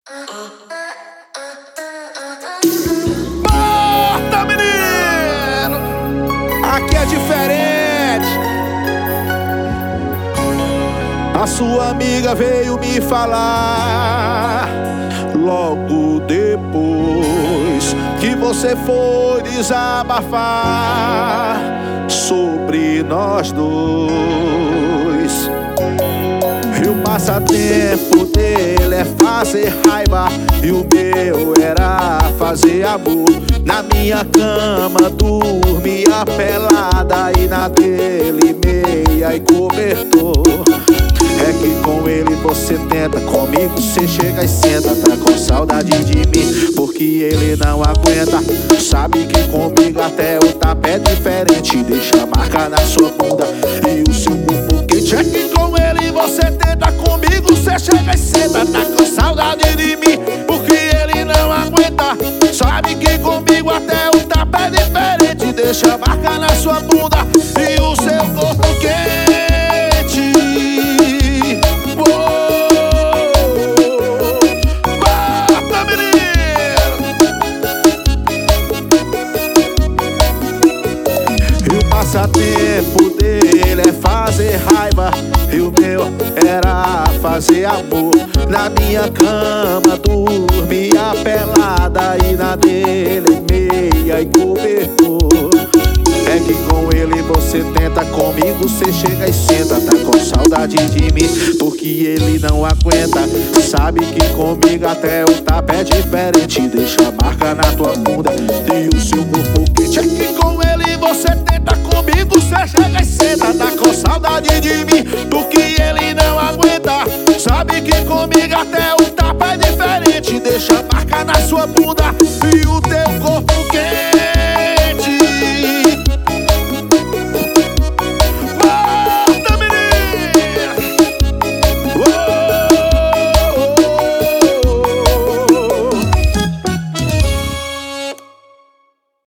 Bota, menino! Aqui é diferente. A sua amiga veio me falar logo depois que você foi desabafar sobre nós dois. E o passatempo dele é fazer raiva e o meu era fazer amor. Na minha cama dormia pelada e na dele meia e cobertor. É que com ele você tenta, comigo você chega e senta. Tá com saudade de mim porque ele não aguenta. Sabe que comigo até o tapé é diferente. Deixa a marca na sua bunda e o seu corpo quente. É que com ele você tenta, comigo você chega e senta. Tá com saudade de mim porque ele não aguenta. Sabe que comigo até o tapé é diferente. Deixa a marca na sua bunda e o seu corpo quente. O passatempo dele é fazer raiva e o meu era fazer amor. Na minha cama dormia pelada e na dele meia e cobertor. É que com ele você tenta, comigo você chega e senta. Tá com saudade de mim porque ele não aguenta. Sabe que comigo até o tapé é diferente. Deixa a marca na tua bunda e o seu corpo quente. É que com ele você tenta, comigo você chega e senta. Tá com saudade de mim porque ele não aguenta. Sabe que comigo até o